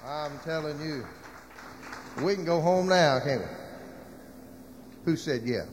I'm telling you, we can go home now, can't we? Who said yeah?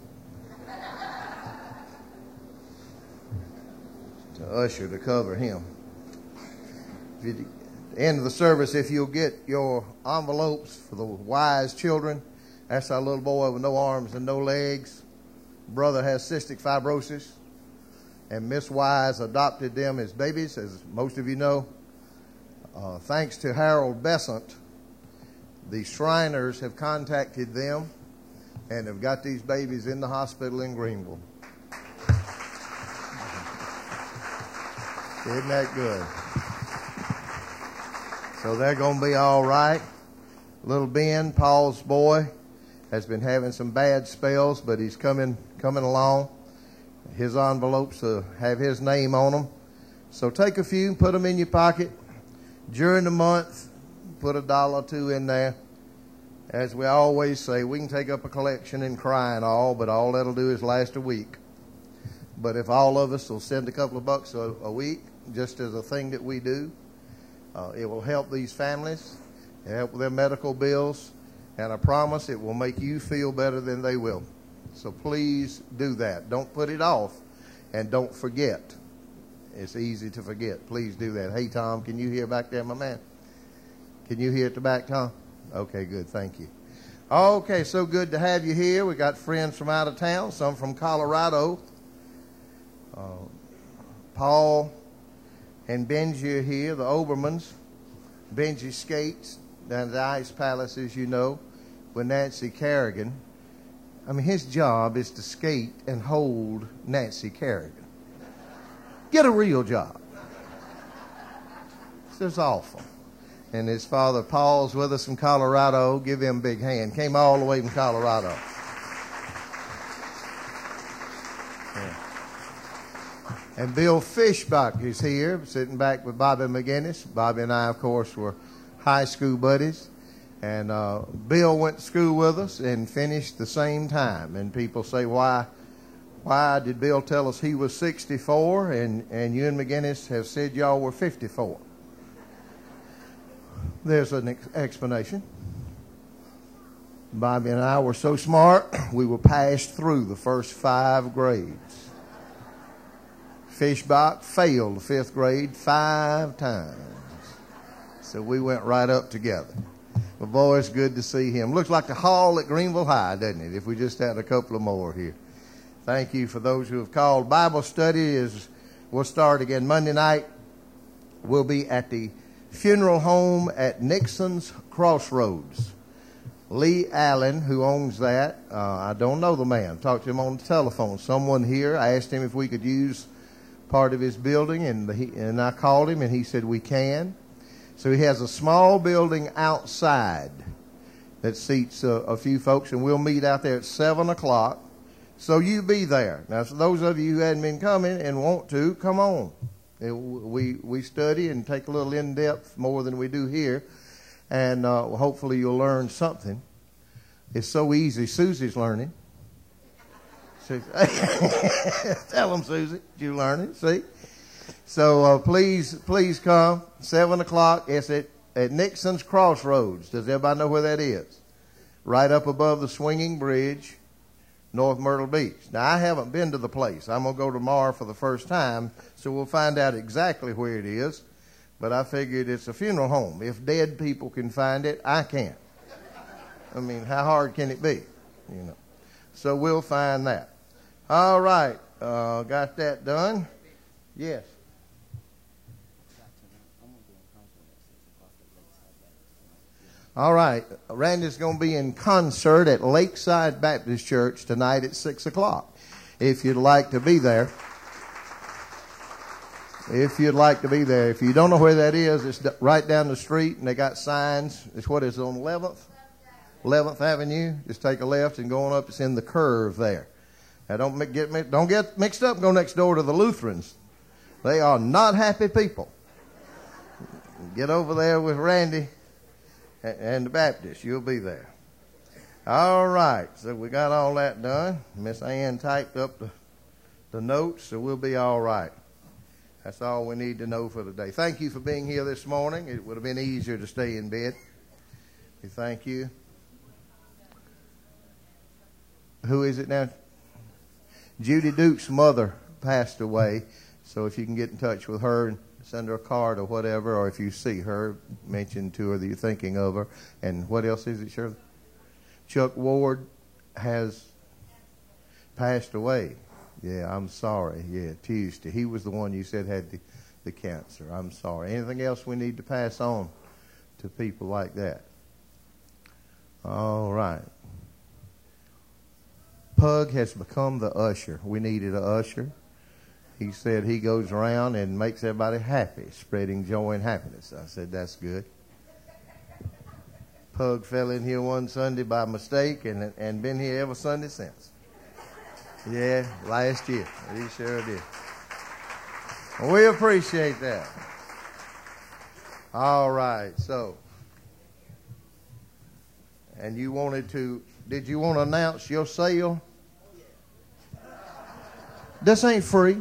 To usher to cover him. At the end of the service, if you'll get your envelopes for the Wise children, that's our little boy with no arms and no legs. Brother has cystic fibrosis, and Miss Wise adopted them as babies, as most of you know. Thanks to Harold Besant, the Shriners have contacted them and have got these babies in the hospital in Greenville. Isn't that good? So they're going to be all right. Little Ben, Paul's boy, has been having some bad spells, but he's coming along. His envelopes have his name on them. So take a few, put them in your pocket. During the month, put $1 or $2 in there. As we always say, we can take up a collection and cry and all, but all that'll do is last a week. But if all of us will send a couple of bucks a week, just as a thing that we do, it will help these families, help with their medical bills, and I promise it will make you feel better than they will. So please do that. Don't put it off, and don't forget. It's easy to forget. Please do that. Hey, Tom, can you hear back there, my man? Can you hear at the back, Tom? Okay, good. Thank you. Okay, so good to have you here. We got friends from out of town, some from Colorado. Paul and Benji are here, the Obermans. Benji skates down at the Ice Palace, as you know, with Nancy Kerrigan. I mean, his job is to skate and hold Nancy Kerrigan. Get a real job. This is awful. And his father, Paul's with us from Colorado. Give him a big hand. Came all the way from Colorado. Yeah. And Bill Fishbach is here, sitting back with Bobby McGinnis. Bobby and I, of course, were high school buddies. And Bill went to school with us and finished the same time. And people say, why did Bill tell us he was 64 and you and McGinnis have said y'all were 54? There's an explanation. Bobby and I were so smart, we were passed through the first 5 grades. Fishbach failed the 5th grade 5 times. So we went right up together. Well, boy, it's good to see him. Looks like the hall at Greenville High, doesn't it, if we just had a couple of more here. Thank you for those who have called. Bible study will start again Monday night. We'll be at the funeral home at Nixon's Crossroads. Lee Allen, who owns that, I don't know the man. Talked to him on the telephone. Someone here asked him if we could use part of his building, and I called him, and he said we can. So he has a small building outside that seats a few folks, and we'll meet out there at 7 o'clock. So you be there. Now, for those of you who hadn't been coming and want to, come on. We study and take a little in-depth more than we do here, and hopefully you'll learn something. It's so easy. Susie's learning. Tell them, Susie, you learning. See? So please come. 7 o'clock. It's at Nixon's Crossroads. Does everybody know where that is? Right up above the swinging bridge, North Myrtle Beach. Now, I haven't been to the place. I'm going to go tomorrow for the first time, so we'll find out exactly where it is. But I figured it's a funeral home. If dead people can find it, I can't. I mean, how hard can it be? You know. So we'll find that. All right. Got that done? Yes. All right. Randy's going to be in concert at Lakeside Baptist Church tonight at 6 o'clock. If you'd like to be there. If you'd like to be there. If you don't know where that is, it's right down the street, and they got signs. It's what is it, on 11th? 11th Avenue. Just take a left and go on up. It's in the curve there. Now, don't get mixed up and go next door to the Lutherans. They are not happy people. Get over there with Randy and the Baptist. You'll be there. All right. So we got all that done. Miss Ann typed up the notes, so we'll be all right. That's all we need to know for today. Thank you for being here this morning. It would have been easier to stay in bed. We thank you. Who is it now? Judy Duke's mother passed away. So if you can get in touch with her and send her a card or whatever, or if you see her, mention to her that you're thinking of her. And what else is it, Shirley? Chuck Ward has passed away. Yeah, I'm sorry. Yeah, Tuesday. He was the one you said had the cancer. I'm sorry. Anything else we need to pass on to people like that? All right. Pug has become the usher. We needed an usher. He said he goes around and makes everybody happy, spreading joy and happiness. I said, that's good. Pug fell in here one Sunday by mistake and been here every Sunday since. Yeah, last year. He sure did. Well, we appreciate that. All right, so. And you wanted to, did you want to announce your sale? This ain't free.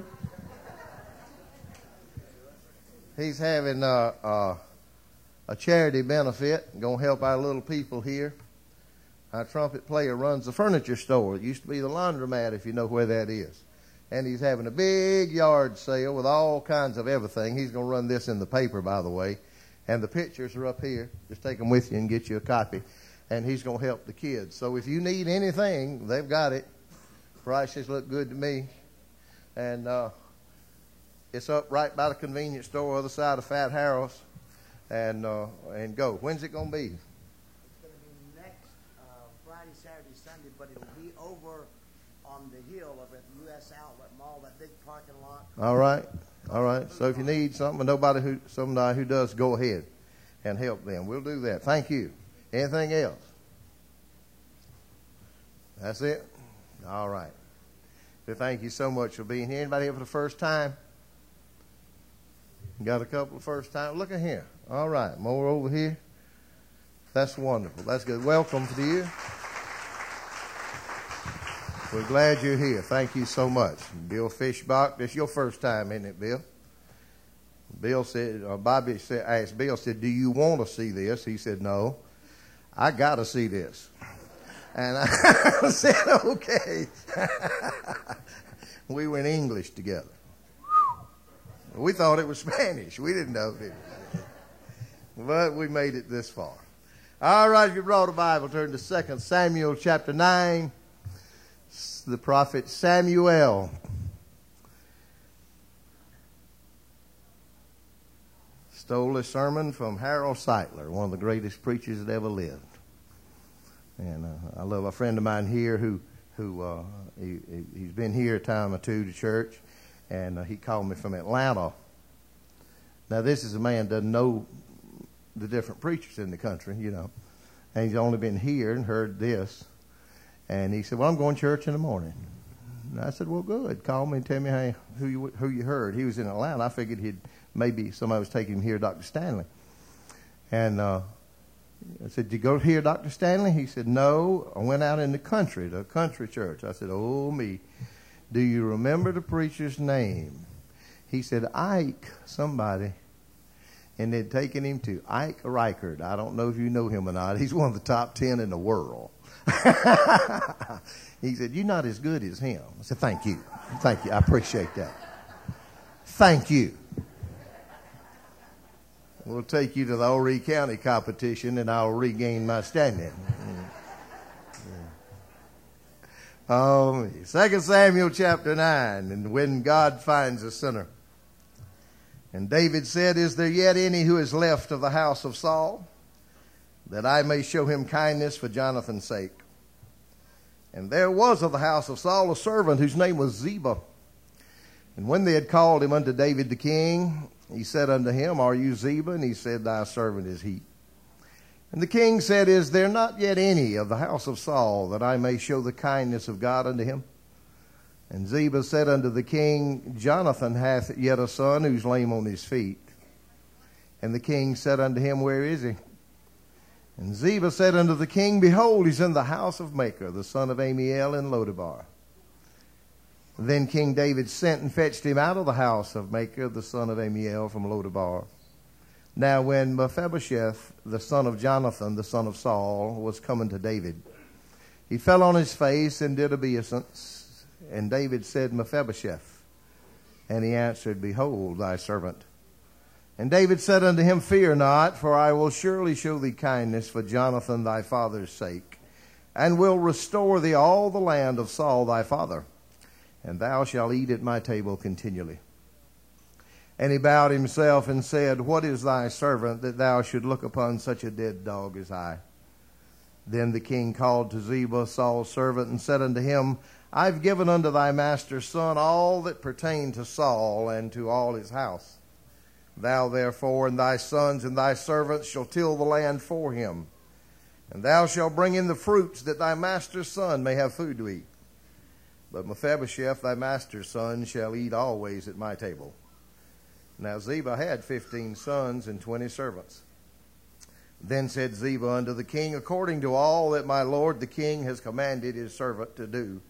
He's having a charity benefit, going to help our little people here. Our trumpet player runs the furniture store. It used to be the laundromat, if you know where that is. And he's having a big yard sale with all kinds of everything. He's going to run this in the paper, by the way. And the pictures are up here. Just take them with you and get you a copy. And he's going to help the kids. So if you need anything, they've got it. Prices look good to me. And it's up right by the convenience store, other side of Fat Harold's. And go. When's it going to be? Friday, Saturday, Sunday, but it'll be over on the hill over at the U.S. Outlet Mall, that big parking lot. All right. All right. So if you need something, somebody who does, go ahead and help them. We'll do that. Thank you. Anything else? That's it? All right. So thank you so much for being here. Anybody here for the first time? Got a couple of first time? Look at here. All right. More over here. That's wonderful. That's good. Welcome to you. We're glad you're here. Thank you so much. Bill Fishbach, this is your first time, isn't it, Bill? Bill said, Bobby said, asked Bill, said, do you want to see this? He said, no. I got to see this. And I said, okay. We were in English together. We thought it was Spanish. We didn't know, did we? But we made it this far. All right, if you brought a Bible, turn to 2 Samuel chapter 9. The prophet Samuel stole a sermon from Harold Sightler, one of the greatest preachers that ever lived. And I love a friend of mine here he's been here a time or two to church, and he called me from Atlanta. Now, this is a man that doesn't know the different preachers in the country, you know. And he's only been here and heard this. And he said, well, I'm going to church in the morning. And I said, well, good. Call me and tell me who you heard. He was in Atlanta. I figured maybe somebody was taking him to hear Dr. Stanley. And I said, did you go hear Dr. Stanley? He said, no. I went out in the country church. I said, oh, me. Do you remember the preacher's name? He said, Ike somebody. And they'd taken him to Ike Reichard. I don't know if you know him or not. He's one of the top 10 in the world. He said, you're not as good as him. I said, thank you. Thank you. I appreciate that. Thank you. We'll take you to the Horry County competition and I'll regain my standing. 2 Samuel chapter 9. And when God finds a sinner. And David said, is there yet any who is left of the house of Saul, that I may show him kindness for Jonathan's sake? And there was of the house of Saul a servant whose name was Ziba. And when they had called him unto David the king, he said unto him, are you Ziba? And he said, thy servant is he. And the king said, is there not yet any of the house of Saul, that I may show the kindness of God unto him? And Ziba said unto the king, Jonathan hath yet a son who's lame on his feet. And the king said unto him, where is he? And Ziba said unto the king, behold, he's in the house of Machir, the son of Amiel in Lodebar. Then King David sent and fetched him out of the house of Machir, the son of Ammiel, from Lodabar. Now when Mephibosheth, the son of Jonathan, the son of Saul, was coming to David, he fell on his face and did obeisance. And David said, Mephibosheth. And he answered, Behold, thy servant. And David said unto him, Fear not, for I will surely show thee kindness for Jonathan thy father's sake, and will restore thee all the land of Saul thy father, and thou shalt eat at my table continually. And he bowed himself and said, What is thy servant, that thou should look upon such a dead dog as I? Then the king called to Ziba, Saul's servant, and said unto him, I've given unto thy master's son all that pertained to Saul and to all his house. Thou therefore and thy sons and thy servants shall till the land for him, and thou shalt bring in the fruits, that thy master's son may have food to eat. But Mephibosheth, thy master's son, shall eat always at my table. Now Ziba had 15 sons and 20 servants. Then said Ziba unto the king, According to all that my lord the king has commanded his servant to do,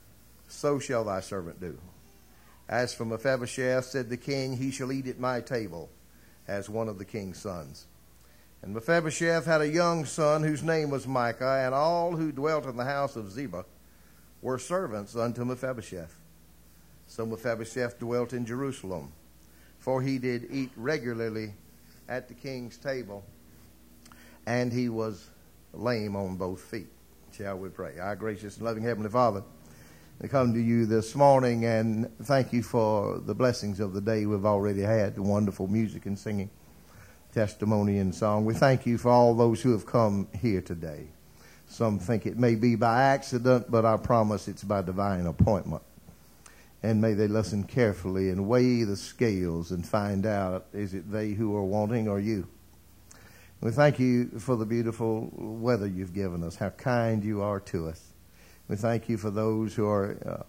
so shall thy servant do. As for Mephibosheth, said the king, he shall eat at my table as one of the king's sons. And Mephibosheth had a young son whose name was Micah, and all who dwelt in the house of Ziba were servants unto Mephibosheth. So Mephibosheth dwelt in Jerusalem, for he did eat regularly at the king's table, and he was lame on both feet. Shall we pray? Our gracious and loving Heavenly Father, we come to you this morning and thank you for the blessings of the day we've already had, the wonderful music and singing, testimony and song. We thank you for all those who have come here today. Some think it may be by accident, but I promise it's by divine appointment. And may they listen carefully and weigh the scales and find out, is it they who are wanting or you? We thank you for the beautiful weather you've given us, how kind you are to us. We thank you for those who are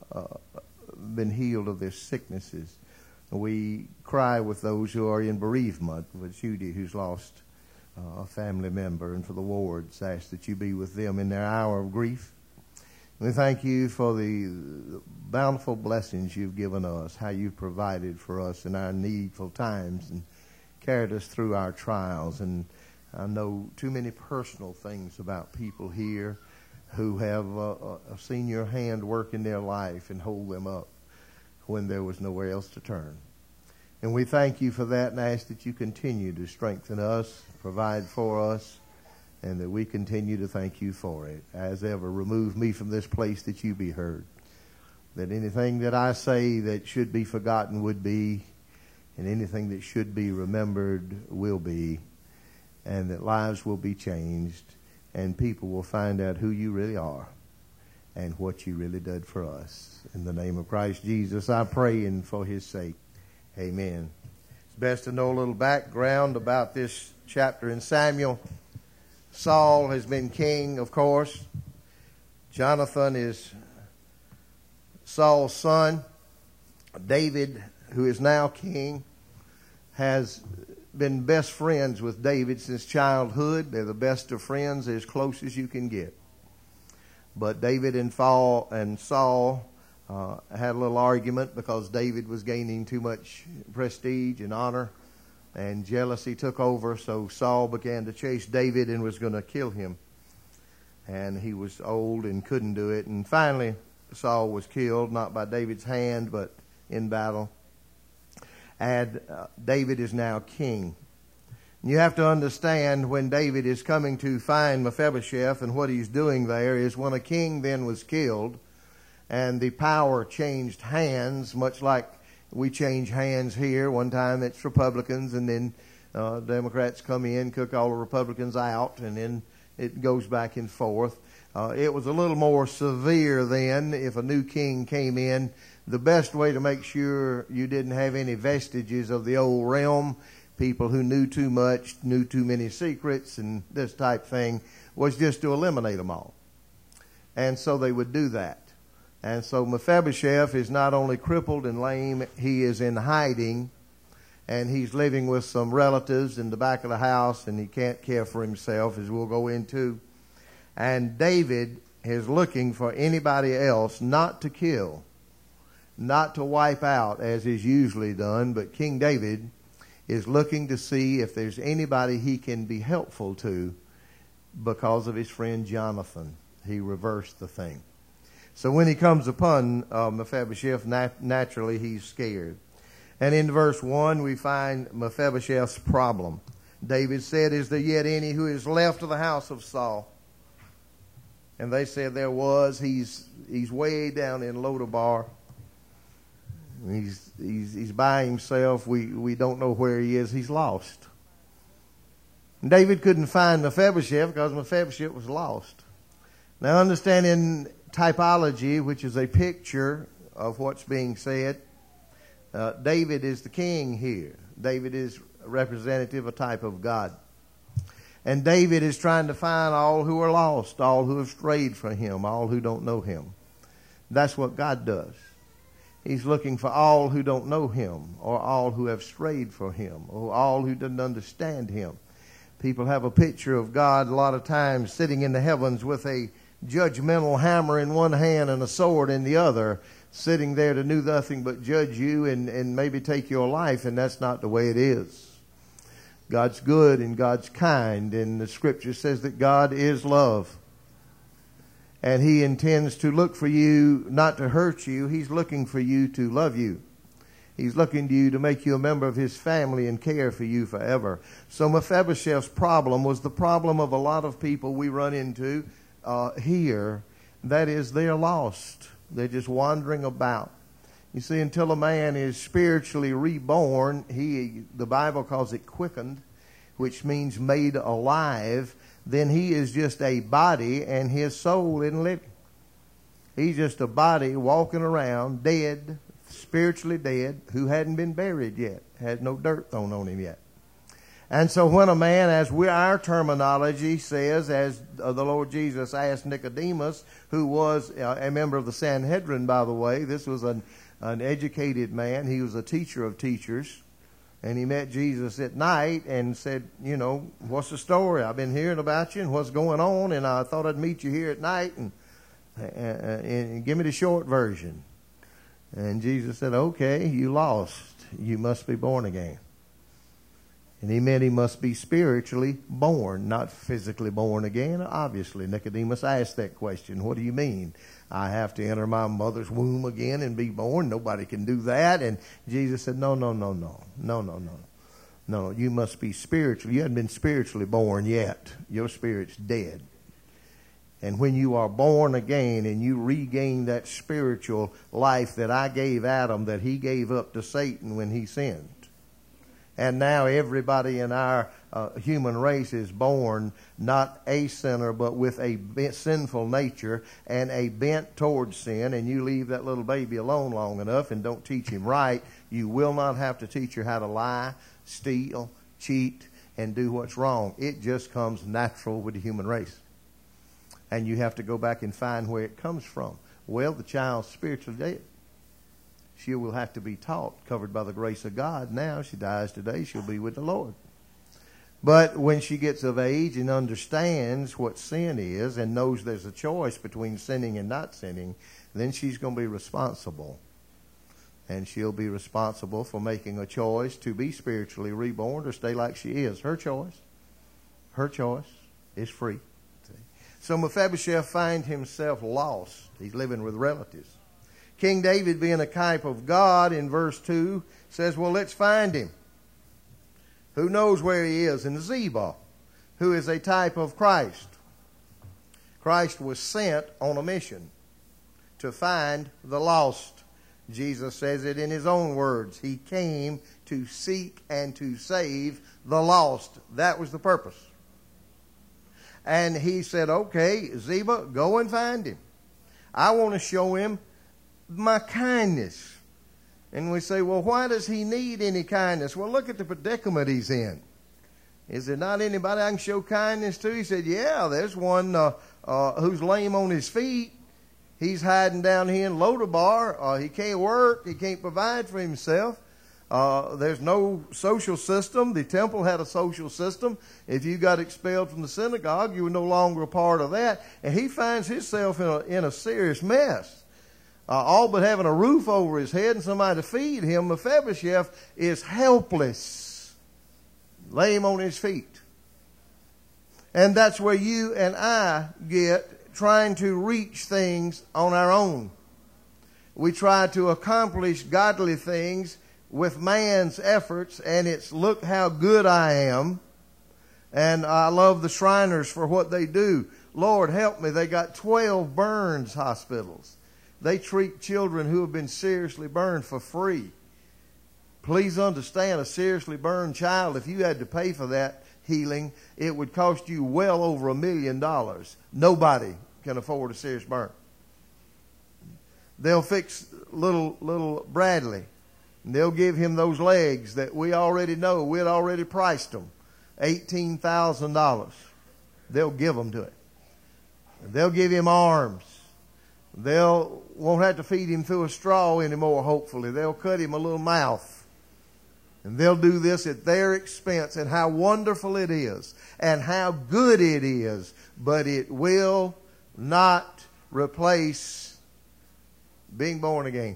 been healed of their sicknesses. We cry with those who are in bereavement, with Judy who's lost a family member, and for the wards, ask that you be with them in their hour of grief. We thank you for the bountiful blessings you've given us, how you've provided for us in our needful times and carried us through our trials. And I know too many personal things about people here who have seen your hand work in their life and hold them up when there was nowhere else to turn. And we thank you for that and ask that you continue to strengthen us, provide for us, and that we continue to thank you for it. As ever, remove me from this place that you be heard. That anything that I say that should be forgotten would be, and anything that should be remembered will be, and that lives will be changed, and people will find out who you really are and what you really did for us. In the name of Christ Jesus, I pray, and for his sake, amen. It's best to know a little background about this chapter in Samuel. Saul has been king, of course. Jonathan is Saul's son. David, who is now king, has been best friends with David since childhood. They're the best of friends, as close as you can get. But David and Saul had a little argument because David was gaining too much prestige and honor, and jealousy took over. So Saul began to chase David and was going to kill him. And he was old and couldn't do it. And finally, Saul was killed, not by David's hand, but in battle. And David is now king. You have to understand, when David is coming to find Mephibosheth, and what he's doing there is, when a king then was killed and the power changed hands, much like we change hands here. One time it's Republicans, and then Democrats come in, cook all the Republicans out, and then it goes back and forth. It was a little more severe then. If a new king came in, the best way to make sure you didn't have any vestiges of the old realm, people who knew too much, knew too many secrets, and this type thing, was just to eliminate them all. And so they would do that. And so Mephibosheth is not only crippled and lame, he is in hiding, and he's living with some relatives in the back of the house, and he can't care for himself, as we'll go into. And David is looking for anybody else not to kill, not to wipe out as is usually done, but King David is looking to see if there's anybody he can be helpful to because of his friend Jonathan. He reversed the thing. So when he comes upon Mephibosheth, naturally he's scared. And in verse 1 we find Mephibosheth's problem. David said, "Is there yet any who is left of the house of Saul?" And they said there was. He's way down in Lodabar. He's by himself. We don't know where he is. He's lost. And David couldn't find Mephibosheth because Mephibosheth was lost. Now, understanding typology, which is a picture of what's being said, David is the king here. David is a representative, a type of God. And David is trying to find all who are lost, all who have strayed from him, all who don't know him. That's what God does. He's looking for all who don't know him, or all who have strayed from him, or all who didn't understand him. People have a picture of God a lot of times sitting in the heavens with a judgmental hammer in one hand and a sword in the other, sitting there to do nothing but judge you and maybe take your life, and that's not the way it is. God's good and God's kind, and the scripture says that God is love. And he intends to look for you, not to hurt you. He's looking for you to love you. He's looking to you to make you a member of his family and care for you forever. So Mephibosheth's problem was the problem of a lot of people we run into here. That is, they're lost. They're just wandering about. You see, until a man is spiritually reborn, the Bible calls it quickened, which means made alive, then he is just a body and his soul isn't living. He's just a body walking around dead, spiritually dead, who hadn't been buried yet, had no dirt thrown on him yet. And so when a man, as our terminology says, as the Lord Jesus asked Nicodemus, who was a member of the Sanhedrin, by the way, this was an educated man. He was a teacher of teachers. And he met Jesus at night and said, you know, what's the story? I've been hearing about you and what's going on, and I thought I'd meet you here at night and give me the short version. And Jesus said, okay, you lost. You must be born again. And he meant he must be spiritually born, not physically born again. Obviously, Nicodemus asked that question. What do you mean? I have to enter my mother's womb again and be born? Nobody can do that. And Jesus said, no. You must be spiritual. You haven't been spiritually born yet. Your spirit's dead. And when you are born again and you regain that spiritual life that I gave Adam, that he gave up to Satan when he sinned. And now everybody in our human race is born not a sinner, but with a sinful nature and a bent towards sin. And you leave that little baby alone long enough and don't teach him right, you will not have to teach her how to lie, steal, cheat, and do what's wrong. It just comes natural with the human race. And you have to go back and find where it comes from. Well, the child's spiritually dead. She will have to be taught, covered by the grace of God. Now, she dies today, she'll be with the Lord. But when she gets of age and understands what sin is and knows there's a choice between sinning and not sinning, then she's going to be responsible. And she'll be responsible for making a choice to be spiritually reborn or stay like she is. Her choice is free. So Mephibosheth finds himself lost. He's living with relatives. King David, being a type of God, in verse 2, says, well, let's find him. Who knows where he is? And Ziba, who is a type of Christ. Christ was sent on a mission to find the lost. Jesus says it in his own words. He came to seek and to save the lost. That was the purpose. And he said, okay, Ziba, go and find him. I want to show him my kindness. And we say, well, why does he need any kindness? Well, look at the predicament he's in. Is there not anybody I can show kindness to? He said, yeah, there's one who's lame on his feet. He's hiding down here in Lodabar. He can't work. He can't provide for himself. There's no social system. The temple had a social system. If you got expelled from the synagogue, you were no longer a part of that. And he finds himself in a serious mess. all but having a roof over his head and somebody to feed him. Mephibosheth is helpless, lame on his feet. And that's where you and I get trying to reach things on our own. We try to accomplish godly things with man's efforts, and it's look how good I am. And I love the Shriners for what they do. Lord help me, they got 12 burns hospitals. They treat children who have been seriously burned for free. Please understand, a seriously burned child, if you had to pay for that healing, it would cost you well over $1 million. Nobody can afford a serious burn. They'll fix little Bradley. And they'll give him those legs that we already know. We'd already priced them. $18,000. They'll give them to him. They'll give him arms. They'll won't have to feed him through a straw anymore, hopefully. They'll cut him a little mouth. And they'll do this at their expense. And how wonderful it is. And how good it is. But it will not replace being born again.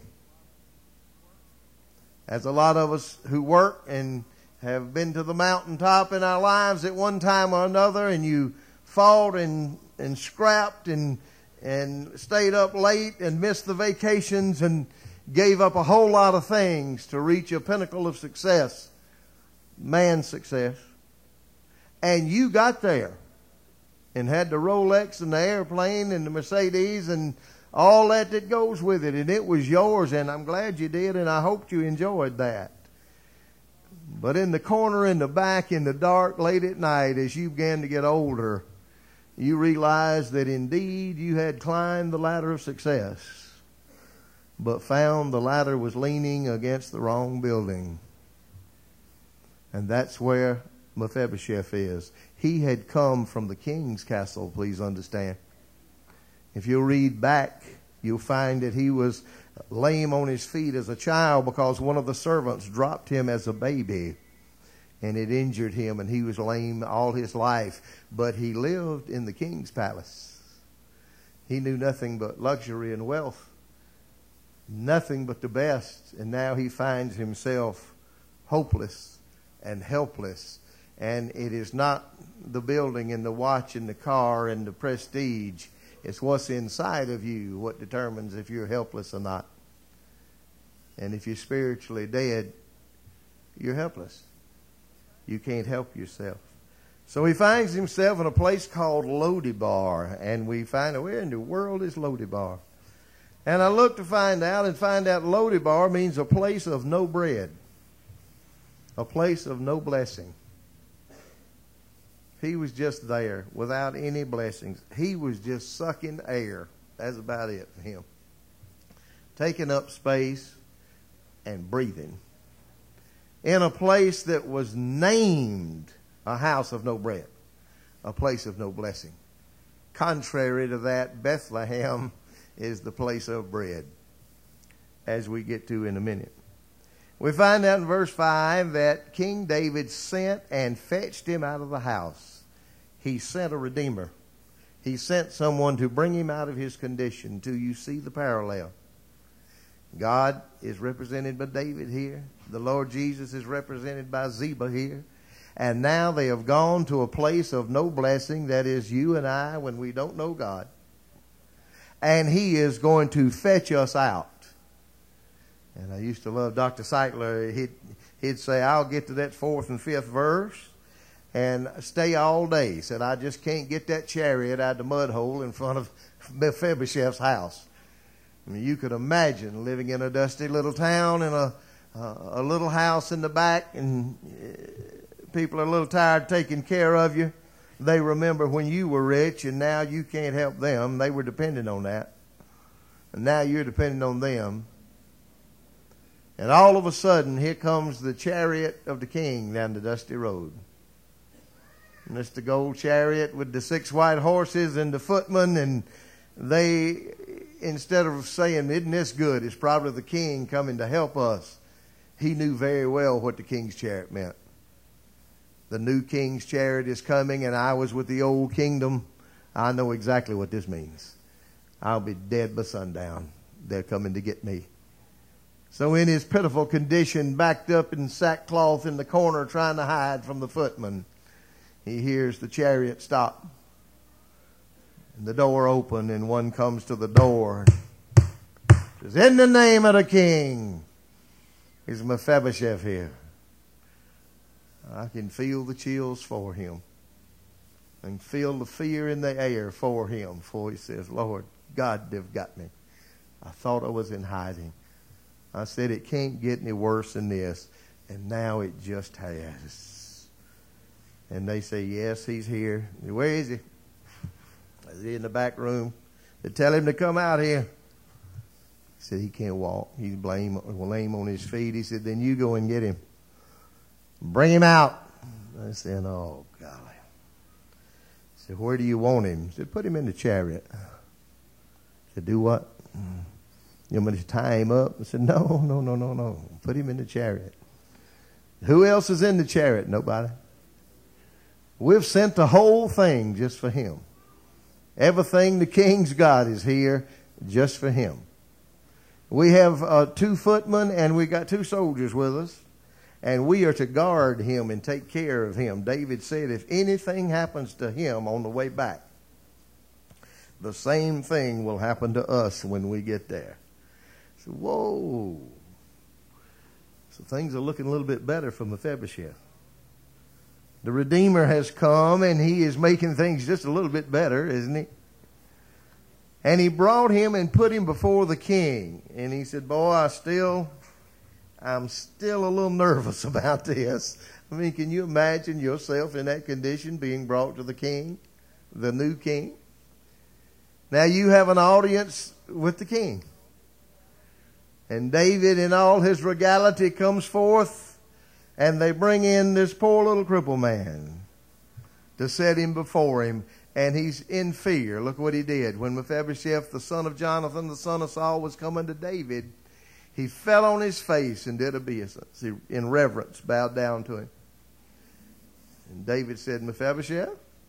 As a lot of us who work and have been to the mountaintop in our lives at one time or another, and you fought and scrapped and stayed up late and missed the vacations and gave up a whole lot of things to reach a pinnacle of success, man's success. And you got there and had the Rolex and the airplane and the Mercedes and all that goes with it, and it was yours, and I'm glad you did, and I hoped you enjoyed that. But in the corner in the back, in the dark, late at night, as you began to get older, you realized that indeed you had climbed the ladder of success, but found the ladder was leaning against the wrong building. And that's where Mephibosheth is. He had come from the king's castle, please understand. If you read back, you'll find that he was lame on his feet as a child because one of the servants dropped him as a baby, and it injured him, and he was lame all his life. But he lived in the king's palace. He knew nothing but luxury and wealth, nothing but the best, and now he finds himself hopeless and helpless. And it is not the building and the watch and the car and the prestige. It's what's inside of you what determines if you're helpless or not. And if you're spiritually dead, you're helpless. You can't help yourself. So he finds himself in a place called Lo-debar. And we find out, where in the world is Lo-debar? And I look to find out Lo-debar means a place of no bread. A place of no blessing. He was just there without any blessings. He was just sucking air. That's about it for him. Taking up space and breathing. In a place that was named a house of no bread. A place of no blessing. Contrary to that, Bethlehem is the place of bread. As we get to in a minute. We find out in verse 5 that King David sent and fetched him out of the house. He sent a redeemer. He sent someone to bring him out of his condition. Do you see the parallel? God is represented by David here. The Lord Jesus is represented by Ziba here. And now they have gone to a place of no blessing, that is you and I, when we don't know God. And he is going to fetch us out. And I used to love Dr. Seitler. He'd say, I'll get to that 4th and 5th verse and stay all day. He said, I just can't get that chariot out of the mud hole in front of Mephibosheth's house. I mean, you could imagine living in a dusty little town in a little house in the back, and people are a little tired taking care of you. They remember when you were rich, and now you can't help them. They were depending on that. And now you're depending on them. And all of a sudden, here comes the chariot of the king down the dusty road. And it's the gold chariot with the 6 white horses and the footmen. And they, instead of saying, isn't this good? It's probably the king coming to help us. He knew very well what the king's chariot meant. The new king's chariot is coming, and I was with the old kingdom. I know exactly what this means. I'll be dead by sundown. they're coming to get me. So in his pitiful condition, backed up in sackcloth in the corner trying to hide from the footman, he hears the chariot stop. And the door open, and one comes to the door. Says, in the name of the king, is Mephibosheth here? I can feel the chills for him. And feel the fear in the air for him. For he says, Lord, God, they've got me. I thought I was in hiding. I said, it can't get any worse than this. And now it just has. And they say, yes, he's here. Where is he? Is he in the back room? They tell him to come out here. He said, he can't walk. He's lame on his feet. He said, then you go and get him. Bring him out. I said, oh, golly. He said, where do you want him? He said, put him in the chariot. I said, do what? You want me to tie him up? I said, no. Put him in the chariot. Who else is in the chariot? Nobody. We've sent the whole thing just for him. Everything the king's got is here just for him. We have 2 footmen and we got 2 soldiers with us. And we are to guard him and take care of him. David said if anything happens to him on the way back, the same thing will happen to us when we get there. So, whoa. So things are looking a little bit better for Mephibosheth. The Redeemer has come and he is making things just a little bit better, isn't he? And he brought him and put him before the king. And he said, boy, I'm still a little nervous about this. I mean, can you imagine yourself in that condition being brought to the king, the new king? Now you have an audience with the king. And David in all his regality comes forth, and they bring in this poor little crippled man to set him before him. And he's in fear. Look what he did. When Mephibosheth, the son of Jonathan, the son of Saul, was coming to David, he fell on his face and did obeisance. He, in reverence, bowed down to him. And David said, Mephibosheth?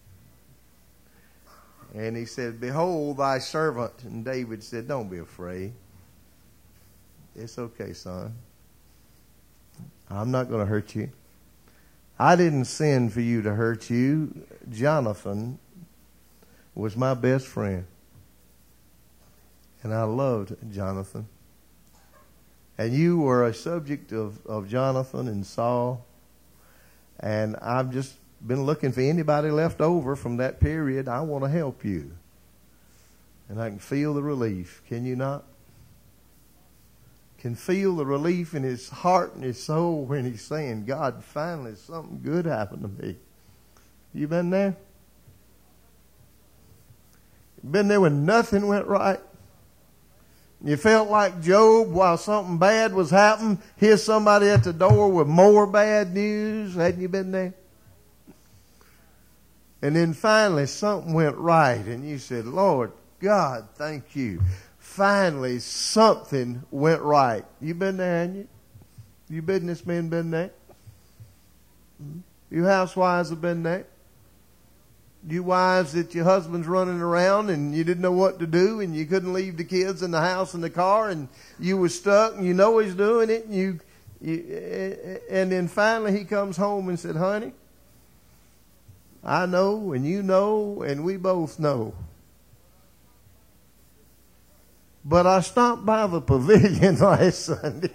And he said, behold thy servant. And David said, don't be afraid. It's okay, son. I'm not going to hurt you. I didn't send for you to hurt you. Jonathan was my best friend. And I loved Jonathan. And you were a subject of Jonathan and Saul. And I've just been looking for anybody left over from that period. I want to help you. And I can feel the relief. Can you not? Can feel the relief in his heart and his soul when he's saying, God, finally something good happened to me. You been there? Been there when nothing went right? You felt like Job while something bad was happening. Here's somebody at the door with more bad news. Hadn't you been there? And then finally something went right. And you said, Lord God, thank you. Finally something went right. You been there, haven't you? You businessmen been there? You housewives have been there? You wives that your husband's running around and you didn't know what to do and you couldn't leave the kids in the house and the car and you were stuck and you know he's doing it and and then finally he comes home and said, honey, I know and you know and we both know. But I stopped by the pavilion last Sunday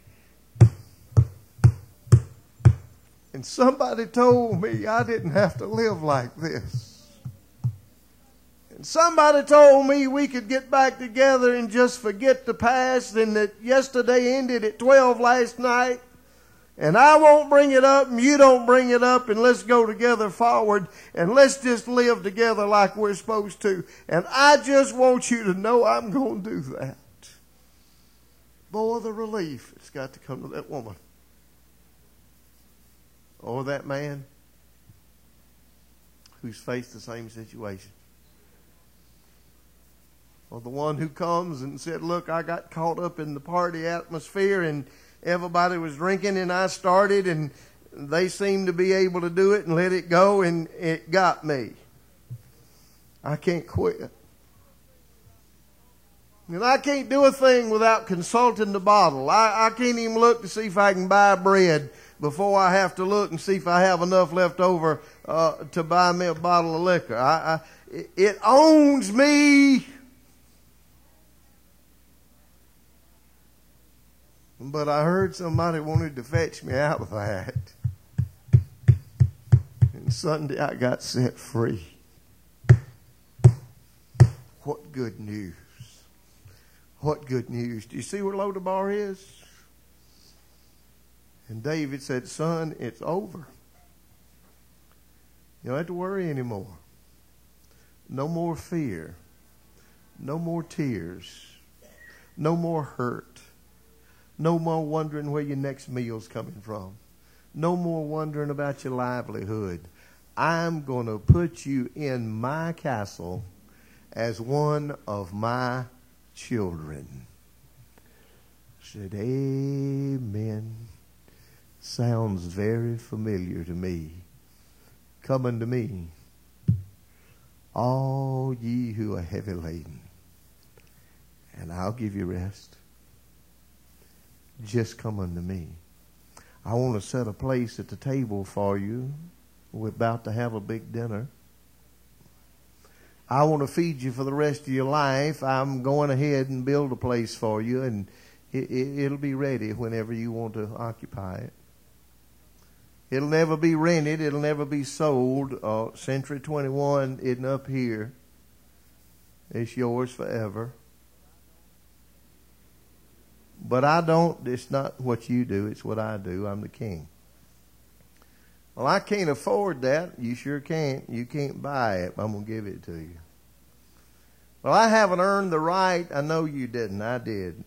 and somebody told me I didn't have to live like this. And somebody told me we could get back together and just forget the past and that yesterday ended at 12 last night. And I won't bring it up and you don't bring it up and let's go together forward and let's just live together like we're supposed to. And I just want you to know I'm going to do that. Boy, the relief it's got to come to that woman. Or that man who's faced the same situation. Or the one who comes and said, look, I got caught up in the party atmosphere and everybody was drinking and I started and they seemed to be able to do it and let it go and it got me. I can't quit. And I can't do a thing without consulting the bottle. I can't even look to see if I can buy bread before I have to look and see if I have enough left over to buy me a bottle of liquor. It owns me. But I heard somebody wanted to fetch me out of that. And Sunday I got set free. What good news. What good news. Do you see where Lodabar is? And David said, son, it's over. You don't have to worry anymore. No more fear. No more tears. No more hurt. No more wondering where your next meal's coming from. No more wondering about your livelihood. I'm going to put you in my castle as one of my children. Said, amen. Sounds very familiar to me. Come unto me, all ye who are heavy laden, and I'll give you rest. Just come unto me. I want to set a place at the table for you. We're about to have a big dinner. I want to feed you for the rest of your life. I'm going ahead and build a place for you, and it'll be ready whenever you want to occupy it. It'll never be rented. It'll never be sold. Century 21 isn't up here. It's yours forever. But it's not what you do, it's what I do. I'm the king. Well, I can't afford that. You sure can't. You can't buy it. I'm going to give it to you. Well, I haven't earned the right. I know you didn't. I did.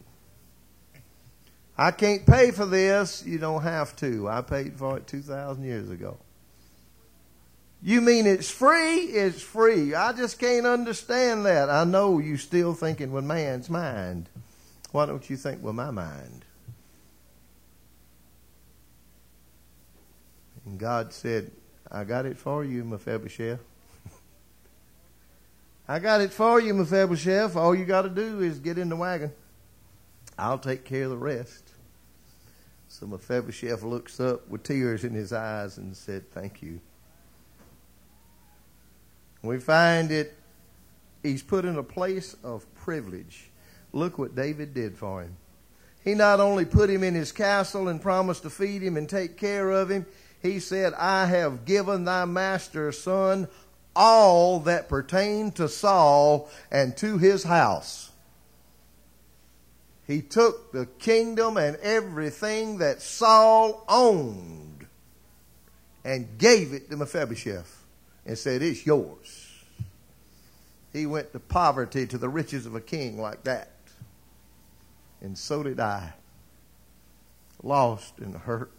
I can't pay for this. You don't have to. I paid for it 2,000 years ago. You mean it's free? It's free. I just can't understand that. I know you still thinking with man's mind. Why don't you think with my mind? And God said, I got it for you, Mephibosheth. I got it for you, Mephibosheth. All you got to do is get in the wagon. I'll take care of the rest. So Mephibosheth looks up with tears in his eyes and said, thank you. We find it, he's put in a place of privilege. Look what David did for him. He not only put him in his castle and promised to feed him and take care of him, he said, I have given thy master's son all that pertained to Saul and to his house. He took the kingdom and everything that Saul owned and gave it to Mephibosheth and said, it's yours. He went to poverty to the riches of a king like that. And so did I. Lost and hurt.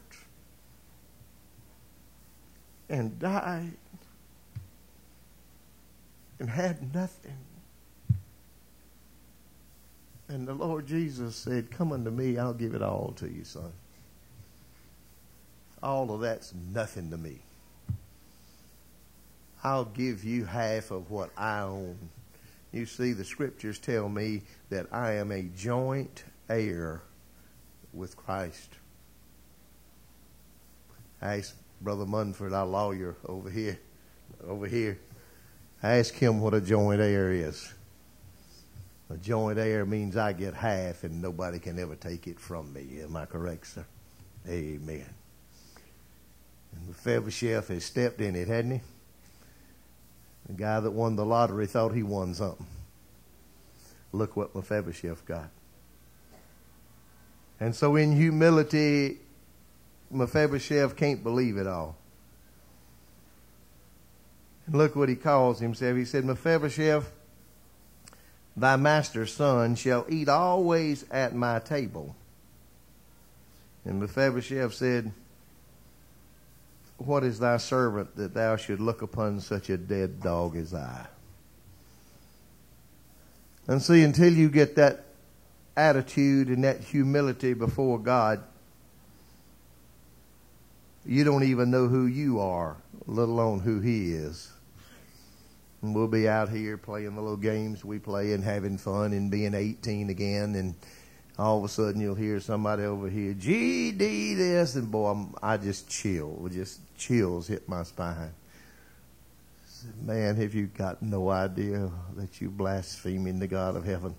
And died. And had nothing. And the Lord Jesus said, come unto me, I'll give it all to you, son. All of that's nothing to me. I'll give you half of what I own. You see, the scriptures tell me that I am a joint heir with Christ. I asked Brother Munford, our lawyer over here. I asked him what a joint heir is. A joint heir means I get half and nobody can ever take it from me. Am I correct, sir? Amen. And Mephibosheth has stepped in it, hadn't he? The guy that won the lottery thought he won something. Look what Mephibosheth got. And so in humility, Mephibosheth can't believe it all. And look what he calls himself. He said, Mephibosheth, thy master's son shall eat always at my table. And Mephibosheth said, what is thy servant that thou should look upon such a dead dog as I? And see, until you get that attitude and that humility before God, you don't even know who you are, let alone who he is. And we'll be out here playing the little games we play and having fun and being 18 again. And all of a sudden you'll hear somebody over here, GD this, and boy, I just chill. Just chills hit my spine. I said, man, have you got no idea that you're blaspheming the God of heaven?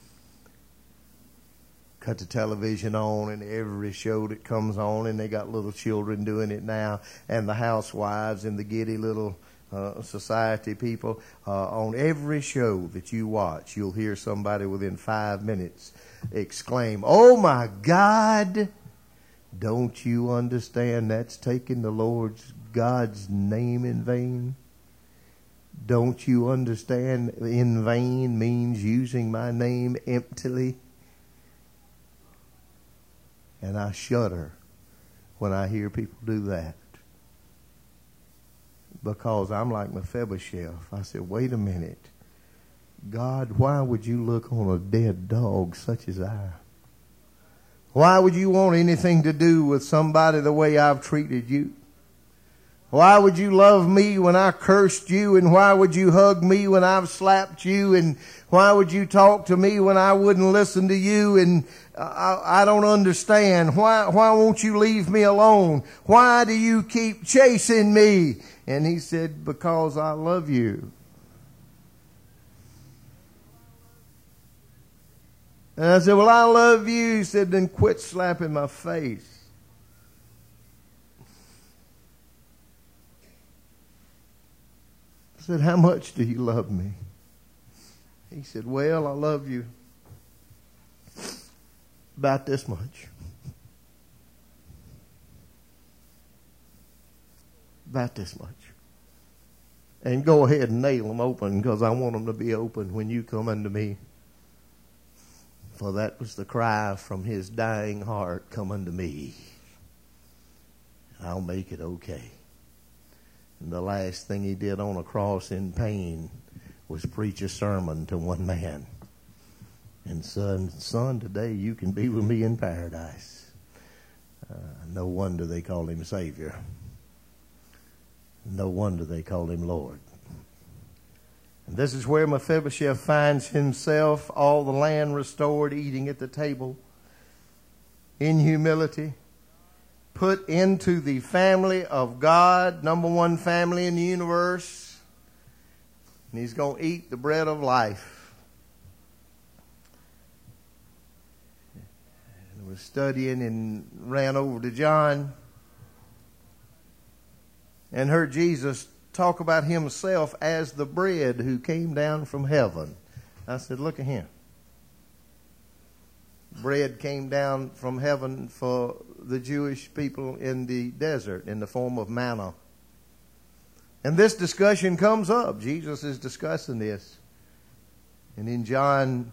Cut the television on, and every show that comes on, and they got little children doing it now, and the housewives and the giddy little society people. On every show that you watch, you'll hear somebody within 5 minutes exclaim, "Oh my God, don't you understand that's taking the Lord's God's name in vain? Don't you understand in vain means using my name emptily?" And I shudder when I hear people do that. Because I'm like Mephibosheth. I said, wait a minute. God, why would you look on a dead dog such as I? Why would you want anything to do with somebody the way I've treated you? Why would you love me when I cursed you? And why would you hug me when I've slapped you? And why would you talk to me when I wouldn't listen to you? And I don't understand. Why won't you leave me alone? Why do you keep chasing me? And he said, because I love you. And I said, well, I love you. He said, then quit slapping my face. I said, how much do you love me? He said, well, I love you about this much. About this much. And go ahead and nail them open, because I want them to be open when you come unto me. For that was the cry from his dying heart, come unto me. I'll make it okay. And the last thing he did on a cross in pain was preach a sermon to one man. And son, today you can be with me in paradise. No wonder they called him Savior. No wonder they called him Lord. And this is where Mephibosheth finds himself, all the land restored, eating at the table, in humility, put into the family of God, number one family in the universe. And he's going to eat the bread of life. And was studying and ran over to John and heard Jesus talk about himself as the bread who came down from heaven. I said, look at him. Bread came down from heaven for the Jewish people in the desert in the form of manna. And this discussion comes up. Jesus is discussing this. And in John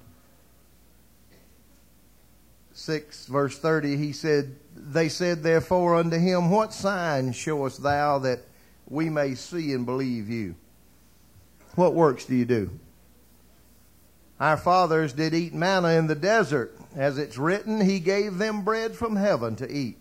6, verse 30, he said, they said therefore unto him, what sign showest thou that we may see and believe you? What works do you do? Our fathers did eat manna in the desert. As it's written, he gave them bread from heaven to eat.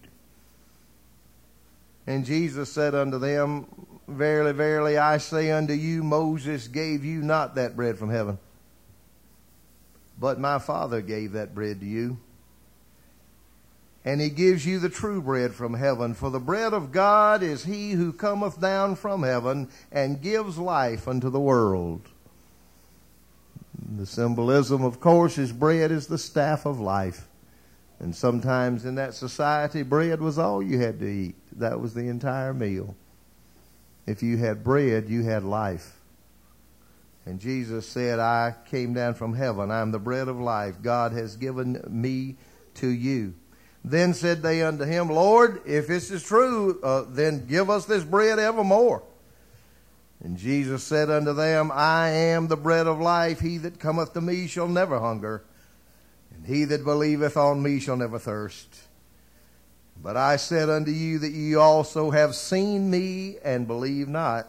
And Jesus said unto them, verily, verily, I say unto you, Moses gave you not that bread from heaven, but my Father gave that bread to you. And he gives you the true bread from heaven. For the bread of God is he who cometh down from heaven and gives life unto the world. The symbolism, of course, is bread is the staff of life. And sometimes in that society, bread was all you had to eat. That was the entire meal. If you had bread, you had life. And Jesus said, I came down from heaven. I am the bread of life. God has given me to you. Then said they unto him, Lord, if this is true, then give us this bread evermore. And Jesus said unto them, I am the bread of life. He that cometh to me shall never hunger, and he that believeth on me shall never thirst. But I said unto you that ye also have seen me and believe not.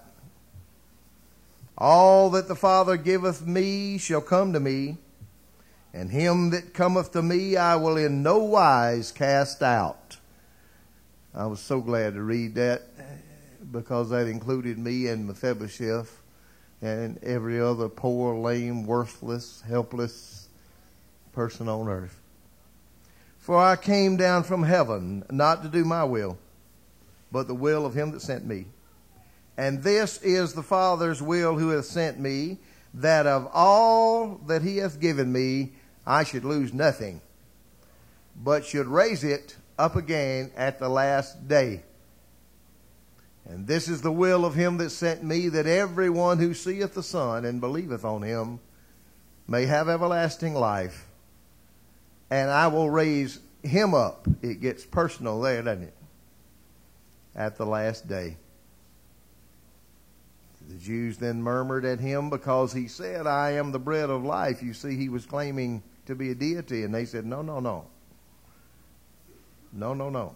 All that the Father giveth me shall come to me, and him that cometh to me I will in no wise cast out. I was so glad to read that, because that included me and Mephibosheth. and every other poor, lame, worthless, helpless person on earth. For I came down from heaven not to do my will, but the will of him that sent me. And this is the Father's will who hath sent me, that of all that he hath given me I should lose nothing, but should raise it up again at the last day. And this is the will of him that sent me, that every one who seeth the Son and believeth on him may have everlasting life. And I will raise him up. It gets personal there, doesn't it? At the last day. The Jews then murmured at him because he said, I am the bread of life. You see, he was claiming to be a deity. And they said, no, no, no. No, no, no.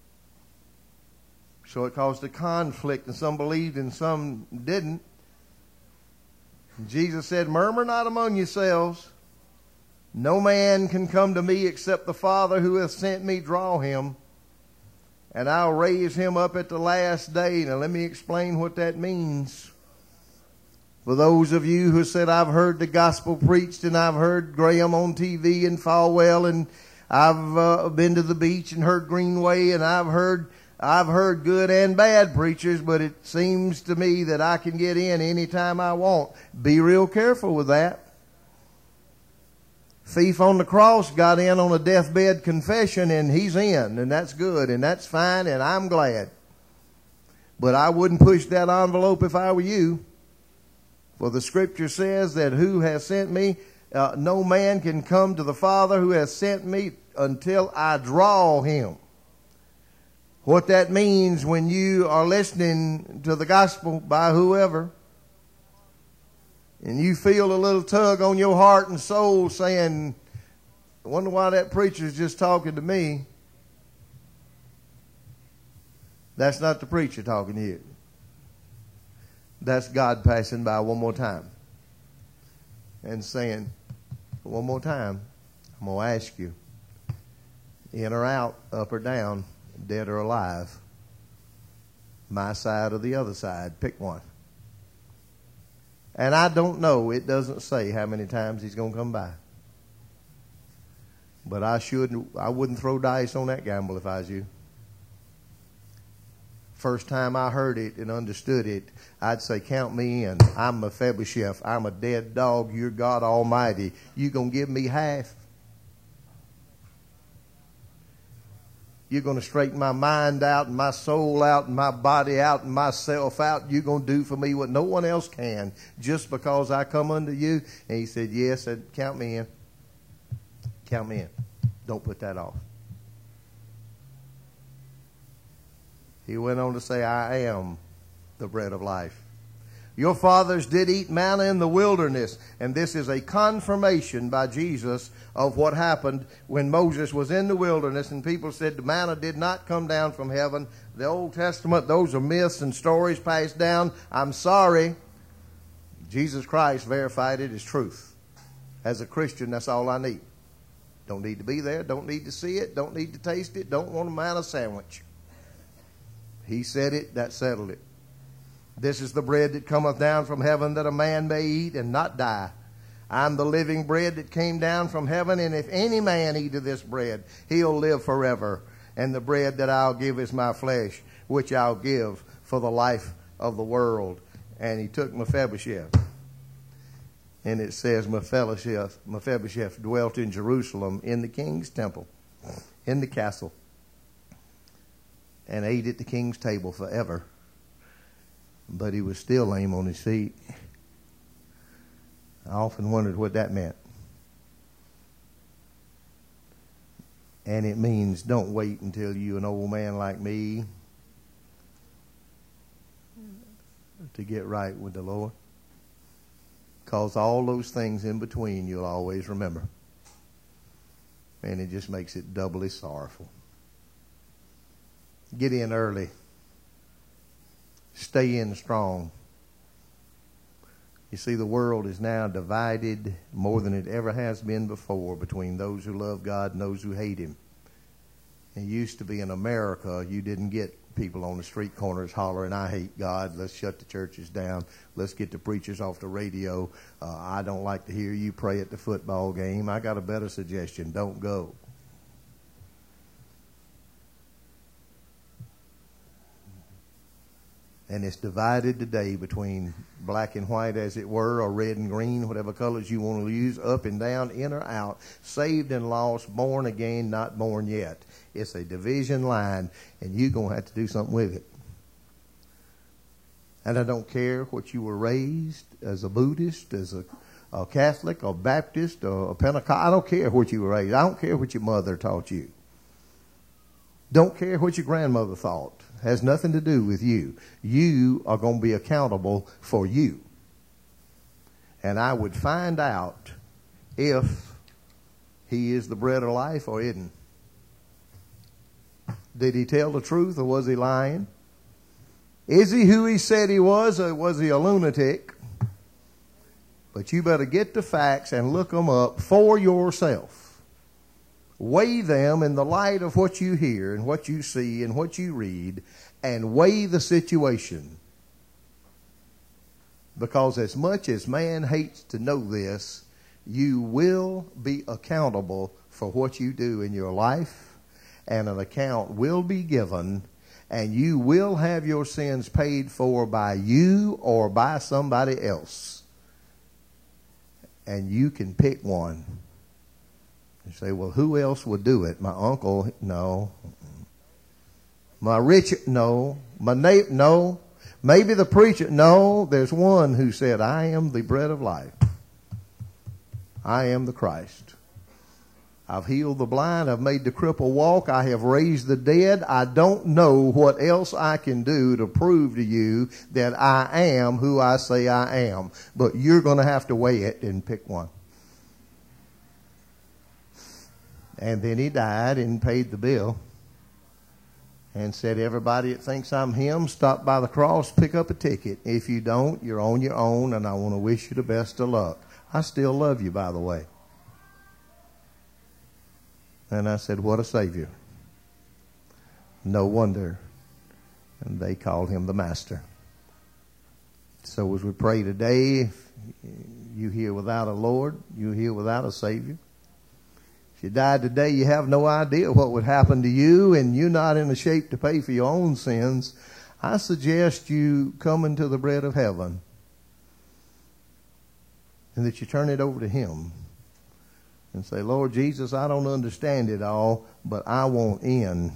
So it caused a conflict, and some believed and some didn't. And Jesus said, murmur not among yourselves. No man can come to me except the Father who hath sent me draw him, and I'll raise him up at the last day. Now let me explain what that means. For those of you who said, I've heard the gospel preached, and I've heard Graham on TV and Falwell, and I've been to the beach and heard Greenway, and I've heard good and bad preachers, but it seems to me that I can get in anytime I want. Be real careful with that. Thief on the cross got in on a deathbed confession, and he's in, and that's good, and that's fine, and I'm glad. But I wouldn't push that envelope if I were you. For the scripture says that who has sent me, no man can come to the Father who has sent me until I draw him. What that means when you are listening to the gospel by whoever, and you feel a little tug on your heart and soul saying, I wonder why that preacher's just talking to me. That's not the preacher talking to you. That's God passing by one more time and saying, one more time, I'm going to ask you, in or out, up or down, dead or alive, my side or the other side, pick one. And I don't know, it doesn't say how many times he's going to come by. But I wouldn't throw dice on that gamble if I was you. First time I heard it and understood it, I'd say, count me in. I'm Mephibosheth. I'm a dead dog. You're God Almighty. You going to give me half? You're going to straighten my mind out and my soul out and my body out and myself out. You're going to do for me what no one else can just because I come unto you. And he said, yes, count me in. Count me in. Don't put that off. He went on to say, I am the bread of life. Your fathers did eat manna in the wilderness. And this is a confirmation by Jesus of what happened when Moses was in the wilderness. And people said the manna did not come down from heaven. The Old Testament, those are myths and stories passed down. I'm sorry. Jesus Christ verified it as truth. As a Christian, that's all I need. Don't need to be there. Don't need to see it. Don't need to taste it. Don't want a manna sandwich. He said it, that settled it. This is the bread that cometh down from heaven, that a man may eat and not die. I'm the living bread that came down from heaven, and if any man eat of this bread, he'll live forever. And the bread that I'll give is my flesh, which I'll give for the life of the world. And he took Mephibosheth. And it says Mephibosheth dwelt in Jerusalem in the king's temple, in the castle, and ate at the king's table forever. But he was still lame on his feet. I often wondered what that meant. And it means don't wait until you're an old man like me to get right with the Lord. Because all those things in between you'll always remember. And it just makes it doubly sorrowful. Get in early. Stay in strong. You see, the world is now divided more than it ever has been before between those who love God and those who hate Him. It used to be in America, you didn't get people on the street corners hollering, I hate God, let's shut the churches down, let's get the preachers off the radio, I don't like to hear you pray at the football game. I got a better suggestion. Don't go. And it's divided today between black and white, as it were, or red and green, whatever colors you want to use, up and down, in or out, saved and lost, born again, not born yet. It's a division line, and you're going to have to do something with it. And I don't care what you were raised as a Buddhist, as a Catholic, or Baptist, or a Pentecostal. I don't care what you were raised. I don't care what your mother taught you. Don't care what your grandmother thought. Has nothing to do with you. You are going to be accountable for you. And I would find out if he is the bread of life or isn't. Did he tell the truth or was he lying? Is he who he said he was, or was he a lunatic? But you better get the facts and look them up for yourself. Weigh them in the light of what you hear and what you see and what you read, and weigh the situation. Because as much as man hates to know this, you will be accountable for what you do in your life, and an account will be given, and you will have your sins paid for by you or by somebody else. And you can pick one. You say, well, who else would do it? My uncle? No. My Richard? No. My neighbor? No. Maybe the preacher? No. There's one who said, I am the bread of life. I am the Christ. I've healed the blind. I've made the cripple walk. I have raised the dead. I don't know what else I can do to prove to you that I am who I say I am. But you're going to have to weigh it and pick one. And then he died and paid the bill and said, everybody that thinks I'm him, stop by the cross, pick up a ticket. If you don't, you're on your own, and I want to wish you the best of luck. I still love you, by the way. And I said, what a Savior. No wonder. And they called him the Master. So as we pray today, if you here without a Lord, you here without a Savior, if you died today, you have no idea what would happen to you, and you're not in a shape to pay for your own sins. I suggest you come into the bread of heaven and that you turn it over to him and say, Lord Jesus, I don't understand it all, but I want in.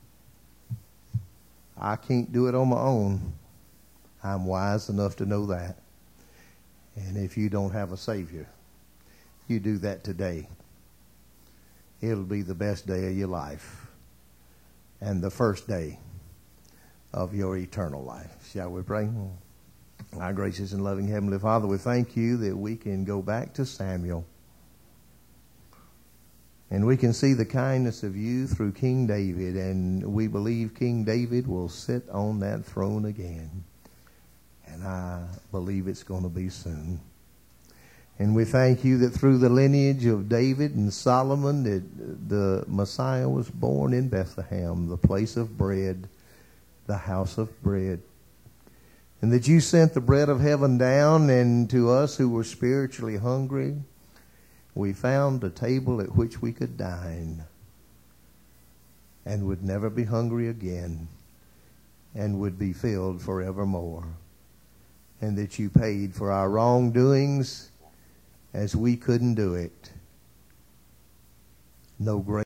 I can't do it on my own. I'm wise enough to know that. And if you don't have a Savior, you do that today. It'll be the best day of your life and the first day of your eternal life. Shall we pray? Our gracious and loving Heavenly Father, we thank you that we can go back to Samuel and we can see the kindness of you through King David, and we believe King David will sit on that throne again. And I believe it's going to be soon. And we thank you that through the lineage of David and Solomon, that the Messiah was born in Bethlehem, the place of bread, the house of bread. And that you sent the bread of heaven down, and to us who were spiritually hungry, we found a table at which we could dine and would never be hungry again and would be filled forevermore. And that you paid for our wrongdoings as we couldn't do it. No great